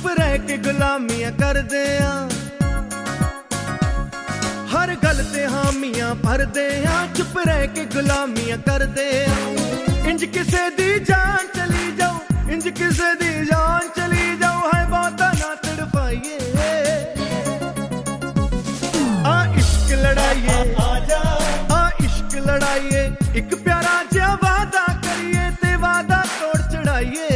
ਰਹਿ ਕੇ ਗੁਲਾਮੀਆਂ ਕਰਦੇ ਆ ਹਰ ਗੱਲ ਤੇ ਹਾਮੀਆਂ ਭਰਦੇ ਆ ਚੁੱਪ ਰਹਿ ਕੇ ਗੁਲਾਮੀਆਂ ਕਰਦੇ ਆ ਇੰਜ ਕਿਸੇ ਦੀ ਜਾਨ ਚਲੀ ਜਾਓ ਇੰਜ ਕਿਸੇ ਦੀ